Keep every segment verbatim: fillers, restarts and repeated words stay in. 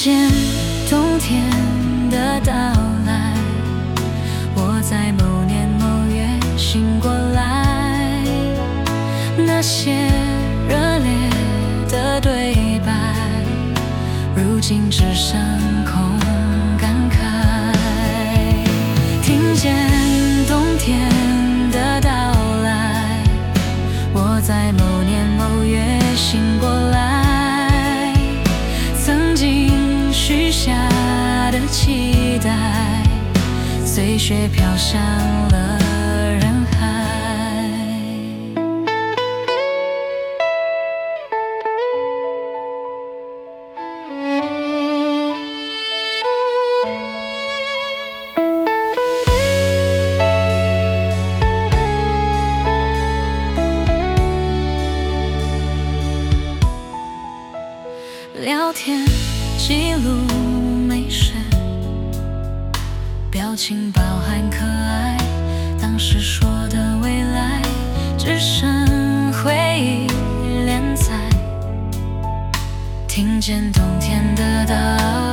见冬天的到来，我在某年某月醒过来，那些热烈的对白，如今只剩空感慨。听见冬天的到来，我在某年某月醒过来，曾经许下的期待，随雪飘向了人海。聊天记录美食，表情饱含可爱，当时说的未来只剩回忆连载。听见冬天的到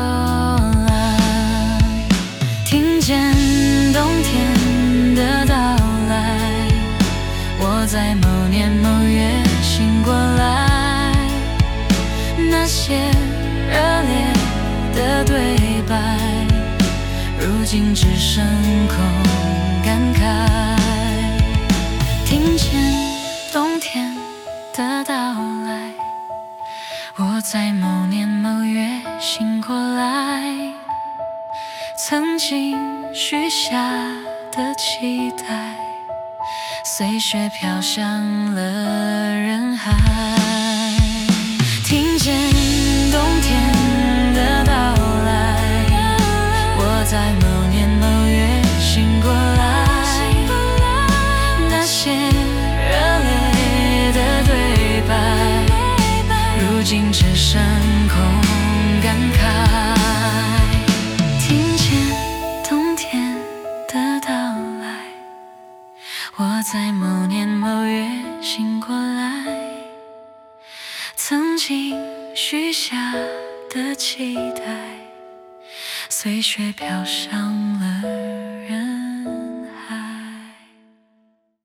来，听见冬天的到来，我在某年某月醒过来，那些热烈的对白，如今只剩空感慨。听见冬天的到来，我在某年某月醒过来，曾经许下的期待，随雪飘向了人海。听见冬天的到来，我在某年某月醒过来，那些热烈的对白，如今只剩空感慨。听见冬天的到来，我在某年某月醒过来，曾经许下的期待，随雪飘向了